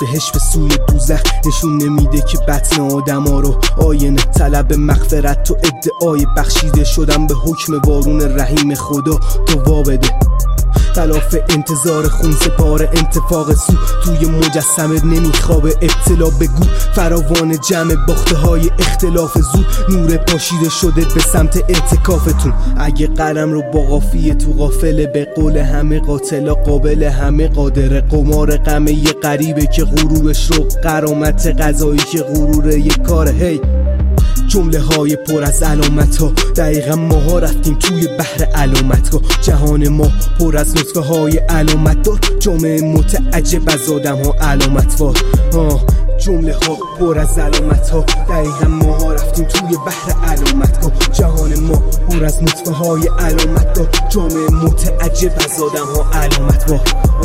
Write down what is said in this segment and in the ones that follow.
بهش به سوی دوزخ نشون نمیده که بطن آدم ها رو آینه. طلب مغفرت تو ادعای بخشیده شدم به حکم وارون رحیم خدا تو وابده. خلاف انتظار خون سپار انتفاق سو توی مجسمه نمیخوابه ابتلا بگو. فراوان جمع باخته های اختلاف زو نور پاشیده شده به سمت اعتکافتون. اگه قلم رو با قافیه تو قافله به قول همه قاتلا قابل همه قادره. قمار غم یه غریبه که غروبش رو قرامت قضایی که غروره یه کاره. هی جمله های پر از علامت ها دقیقا ماها رفتیم توی بحر علامتگاه. جهان ما پر از نطفه های علامت دار، جامعه متعجب از آدم ها علامتوار. جمله ها پر از علامت ها دقیقا ماها رفتیم توی بحر علامتگاه. جهان ما پر از نطفه های علامت دار، جامعه متعجب از آدم ها علامتوار.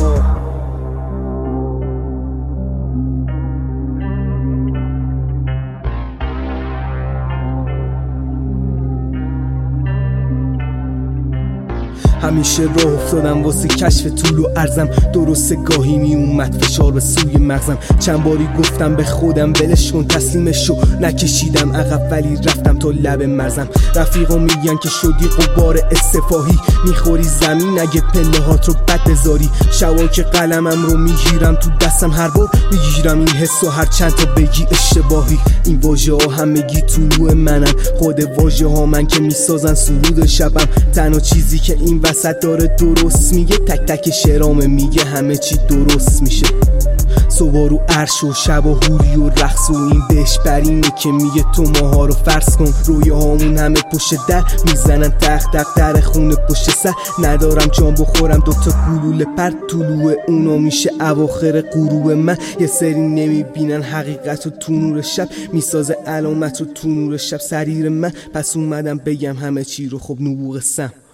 همیشه راه افتادم واسه کشف طول و عرضم، درسته گاهی می اومد فشار به سوی مغزم. چند باری گفتم به خودم ولش کن تسلیمش شو، نکشیدم عقب ولی رفتم تا لب مرزم. رفیقا میگن که شدی غبار استفاهی، میخوری زمین اگه پله هات رو بد بذاری. شبا که قلمم رو میگیرم تو دستم هر بار میگیرم این حسو هر چند تا بگی اشتباهی. این واژه ها همگی طلوع منن، خود واژه ها من که میسازن سرود شبم. تنها چیزی که این وسط داره درست میگه تک تک شعرامه، میگه همه چی درست میشه. صبح رو عرش و شب و هوری و رقص و این بهش برینه که میگه تو ماها رو فرض کن. رویاهامون همه پشت در میزنن تق تق در خونه پشت سر. ندارم جان بخورم دوتا گلوله پر، طلوع اونا میشه اواخر غروب من. یه سری نمیبینن حقیقت و تو نور شب میسازه علامت و تو نور شب سریر من. پس اومدم بگم همه چی رو خب نبوغ سم.